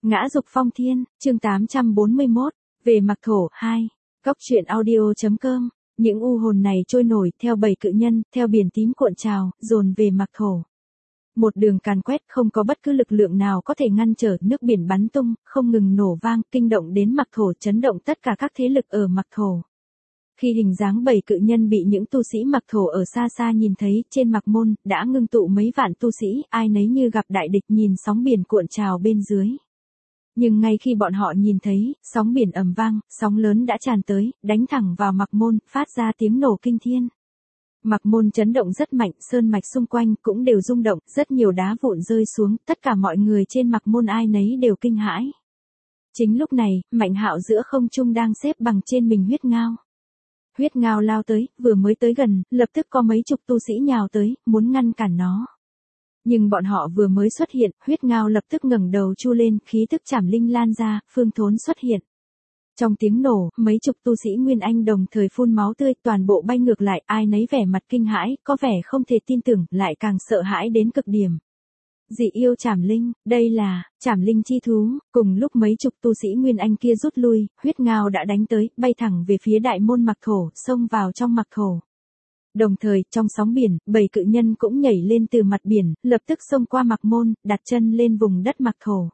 Ngã dục phong thiên, chương 841, về mặc thổ 2. Góc truyện audio.com. Những u hồn này trôi nổi theo bầy cự nhân, theo biển tím cuộn trào, dồn về mặc thổ. Một đường càn quét, không có bất cứ lực lượng nào có thể ngăn trở, nước biển bắn tung, không ngừng nổ vang, kinh động đến mặc thổ, chấn động tất cả các thế lực ở mặc thổ. Khi hình dáng bầy cự nhân bị những tu sĩ mặc thổ ở xa xa nhìn thấy, trên mặc môn, đã ngưng tụ mấy vạn tu sĩ, ai nấy như gặp đại địch, nhìn sóng biển cuộn trào bên dưới. Nhưng ngay khi bọn họ nhìn thấy, sóng biển ầm vang, sóng lớn đã tràn tới, đánh thẳng vào mặc môn, phát ra tiếng nổ kinh thiên. Mặc môn chấn động rất mạnh, sơn mạch xung quanh cũng đều rung động, rất nhiều đá vụn rơi xuống, tất cả mọi người trên mặc môn ai nấy đều kinh hãi. Chính lúc này, Mạnh Hạo giữa không trung đang xếp bằng trên mình huyết ngao. Huyết ngao lao tới, vừa mới tới gần, lập tức có mấy chục tu sĩ nhào tới, muốn ngăn cản nó. Nhưng bọn họ vừa mới xuất hiện, huyết ngao lập tức ngẩng đầu chu lên, khí tức trảm linh lan ra, phương thốn xuất hiện. Trong tiếng nổ, mấy chục tu sĩ Nguyên Anh đồng thời phun máu tươi, toàn bộ bay ngược lại, ai nấy vẻ mặt kinh hãi, có vẻ không thể tin tưởng, lại càng sợ hãi đến cực điểm. Dị yêu trảm linh, đây là trảm linh chi thú. Cùng lúc mấy chục tu sĩ Nguyên Anh kia rút lui, huyết ngao đã đánh tới, bay thẳng về phía đại môn mặc thổ, xông vào trong mặc thổ. Đồng thời, trong sóng biển, bầy cự nhân cũng nhảy lên từ mặt biển, lập tức xông qua mặc môn, đặt chân lên vùng đất mặc thổ.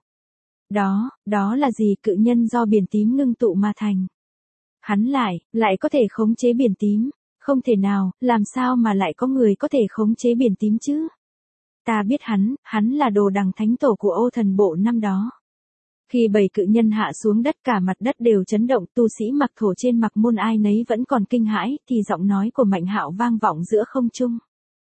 Đó là gì? Cự nhân do biển tím ngưng tụ mà thành. Hắn lại có thể khống chế biển tím. Không thể nào, làm sao mà lại có người có thể khống chế biển tím chứ? Ta biết hắn là đồ đằng thánh tổ của Ô Thần Bộ năm đó. Khi bầy cự nhân hạ xuống đất, cả mặt đất đều chấn động, tu sĩ mặc thổ trên mặc môn ai nấy vẫn còn kinh hãi, thì giọng nói của Mạnh Hạo vang vọng giữa không trung.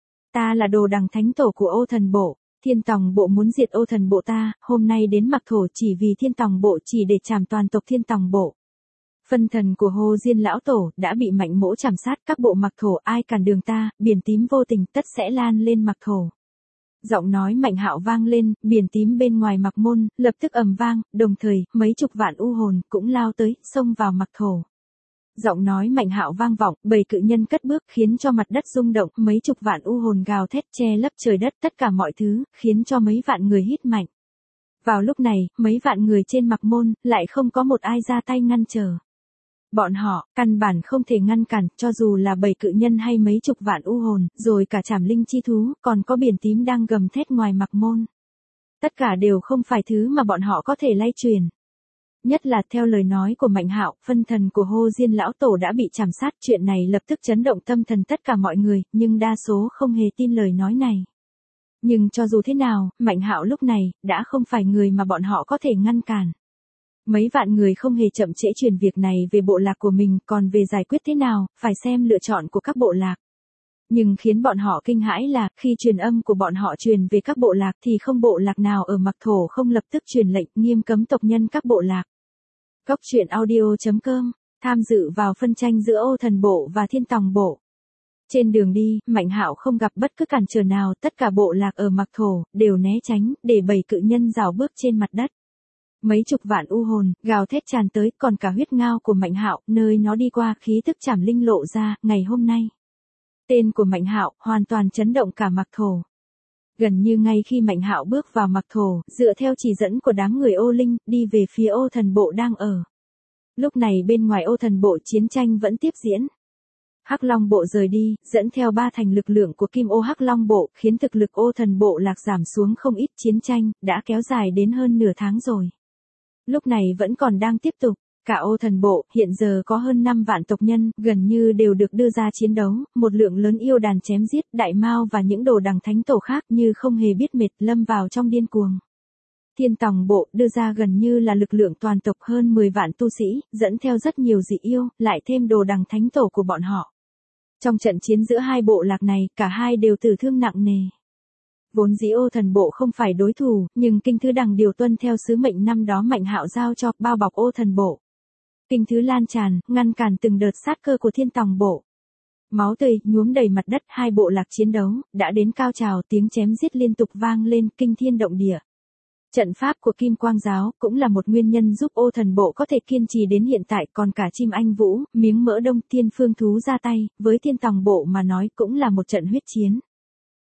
Ta là đồ đằng thánh tổ của Ô Thần Bộ, Thiên Tòng Bộ muốn diệt Ô Thần Bộ ta, hôm nay đến mặc thổ chỉ vì Thiên Tòng Bộ, chỉ để trảm toàn tộc Thiên Tòng Bộ. Phân thần của Hồ Diên lão tổ đã bị Mạnh Mỗ trảm sát, các bộ mặc thổ ai cản đường ta, biển tím vô tình tất sẽ lan lên mặc thổ. Giọng nói Mạnh Hạo vang lên, biển tím bên ngoài mặc môn, lập tức ầm vang, đồng thời, mấy chục vạn u hồn cũng lao tới, xông vào mặc thổ. Giọng nói Mạnh Hạo vang vọng, bầy cự nhân cất bước khiến cho mặt đất rung động, mấy chục vạn u hồn gào thét che lấp trời đất, tất cả mọi thứ, khiến cho mấy vạn người hít mạnh. Vào lúc này, mấy vạn người trên mặc môn, lại không có một ai ra tay ngăn trở. Bọn họ, căn bản không thể ngăn cản, cho dù là bầy cự nhân hay mấy chục vạn u hồn, rồi cả trảm linh chi thú, còn có biển tím đang gầm thét ngoài mặc môn. Tất cả đều không phải thứ mà bọn họ có thể lay truyền. Nhất là theo lời nói của Mạnh Hạo, phân thần của Hồ Diên lão tổ đã bị trảm sát, chuyện này lập tức chấn động tâm thần tất cả mọi người, nhưng đa số không hề tin lời nói này. Nhưng cho dù thế nào, Mạnh Hạo lúc này, đã không phải người mà bọn họ có thể ngăn cản. Mấy vạn người không hề chậm trễ truyền việc này về bộ lạc của mình, còn về giải quyết thế nào, phải xem lựa chọn của các bộ lạc. Nhưng khiến bọn họ kinh hãi là, khi truyền âm của bọn họ truyền về các bộ lạc thì không bộ lạc nào ở mặc thổ không lập tức truyền lệnh nghiêm cấm tộc nhân các bộ lạc. Góc truyện audio.com, tham dự vào phân tranh giữa Ô Thần Bộ và Thiên Tòng Bộ. Trên đường đi, Mạnh Hạo không gặp bất cứ cản trở nào, tất cả bộ lạc ở mặc thổ, đều né tránh, để bầy cự nhân rào bước trên mặt đất. Mấy chục vạn u hồn, gào thét tràn tới, còn cả huyết ngao của Mạnh Hạo, nơi nó đi qua khí tức trảm linh lộ ra, ngày hôm nay. Tên của Mạnh Hạo, hoàn toàn chấn động cả mặc thổ. Gần như ngay khi Mạnh Hạo bước vào mặc thổ, dựa theo chỉ dẫn của đám người Ô Linh, đi về phía Ô Thần Bộ đang ở. Lúc này bên ngoài Ô Thần Bộ chiến tranh vẫn tiếp diễn. Hắc Long Bộ rời đi, dẫn theo 3 thành lực lượng của Kim Ô Hắc Long Bộ, khiến thực lực Ô Thần Bộ lạc giảm xuống không ít, chiến tranh đã kéo dài đến hơn nửa tháng rồi. Lúc này vẫn còn đang tiếp tục, cả Ô Thần Bộ hiện giờ có hơn 5 vạn tộc nhân, gần như đều được đưa ra chiến đấu, một lượng lớn yêu đàn chém giết, đại mao và những đồ đằng thánh tổ khác như không hề biết mệt, lâm vào trong điên cuồng. Thiên Tòng Bộ đưa ra gần như là lực lượng toàn tộc hơn 10 vạn tu sĩ, dẫn theo rất nhiều dị yêu, lại thêm đồ đằng thánh tổ của bọn họ. Trong trận chiến giữa hai bộ lạc này, cả hai đều tử thương nặng nề. Vốn dĩ Ô Thần Bộ không phải đối thủ, nhưng Kinh Thứ Đằng điều tuân theo sứ mệnh năm đó Mạnh Hạo giao cho, bao bọc Ô Thần Bộ. Kinh Thứ lan tràn, ngăn cản từng đợt sát cơ của Thiên Tòng Bộ. Máu tươi nhuốm đầy mặt đất, hai bộ lạc chiến đấu đã đến cao trào, tiếng chém giết liên tục vang lên, kinh thiên động địa. Trận pháp của Kim Quang Giáo cũng là một nguyên nhân giúp Ô Thần Bộ có thể kiên trì đến hiện tại, còn cả Chim Anh Vũ, miếng mỡ đông, Thiên Phương Thú ra tay, với Thiên Tòng Bộ mà nói cũng là một trận huyết chiến.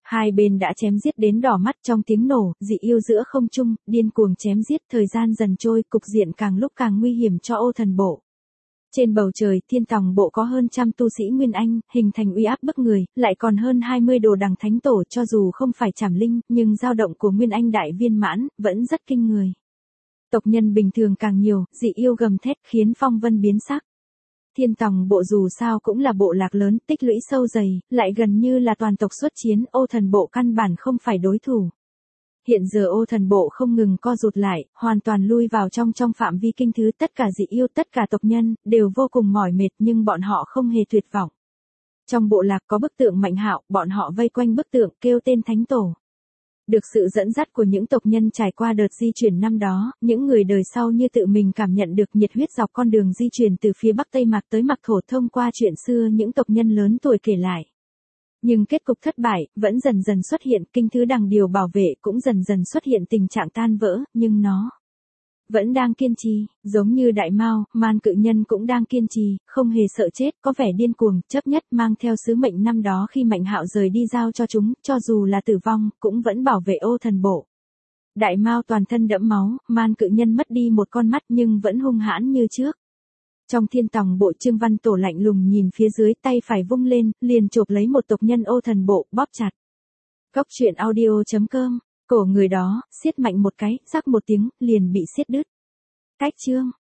Hai bên đã chém giết đến đỏ mắt trong tiếng nổ, dị yêu giữa không trung, điên cuồng chém giết, thời gian dần trôi, cục diện càng lúc càng nguy hiểm cho Ô Thần Bộ. Trên bầu trời, Thiên Tòng Bộ có hơn trăm tu sĩ Nguyên Anh, hình thành uy áp bức người, lại còn hơn 20 đồ đằng thánh tổ, cho dù không phải trảm linh, nhưng dao động của Nguyên Anh đại viên mãn, vẫn rất kinh người. Tộc nhân bình thường càng nhiều, dị yêu gầm thét khiến phong vân biến sắc. Thiên Tòng Bộ dù sao cũng là bộ lạc lớn, tích lũy sâu dày, lại gần như là toàn tộc xuất chiến, Ô Thần Bộ căn bản không phải đối thủ. Hiện giờ Ô Thần Bộ không ngừng co rụt lại, hoàn toàn lui vào trong phạm vi kinh thứ, tất cả dị yêu, tất cả tộc nhân, đều vô cùng mỏi mệt nhưng bọn họ không hề tuyệt vọng. Trong bộ lạc có bức tượng Mạnh Hạo, bọn họ vây quanh bức tượng, kêu tên Thánh Tổ. Được sự dẫn dắt của những tộc nhân trải qua đợt di chuyển năm đó, những người đời sau như tự mình cảm nhận được nhiệt huyết dọc con đường di chuyển từ phía Bắc Tây Mạc tới Mạc Thổ thông qua chuyện xưa những tộc nhân lớn tuổi kể lại. Nhưng kết cục thất bại, vẫn dần dần xuất hiện, kinh thứ đằng điều bảo vệ cũng dần dần xuất hiện tình trạng tan vỡ, nhưng nó vẫn đang kiên trì, giống như Đại Mao, Man Cự Nhân cũng đang kiên trì, không hề sợ chết, có vẻ điên cuồng, chấp nhất mang theo sứ mệnh năm đó khi Mạnh Hạo rời đi giao cho chúng, cho dù là tử vong, cũng vẫn bảo vệ Ô Thần Bộ. Đại Mao toàn thân đẫm máu, Man Cự Nhân mất đi một con mắt nhưng vẫn hung hãn như trước. Trong Thiên Tòng Bộ, Trương Văn Tổ lạnh lùng nhìn phía dưới, tay phải vung lên, liền chộp lấy một tộc nhân Ô Thần Bộ, bóp chặt. Cốc truyện audio.com, cổ người đó, siết mạnh một cái, rắc một tiếng, liền bị siết đứt. Cách chương.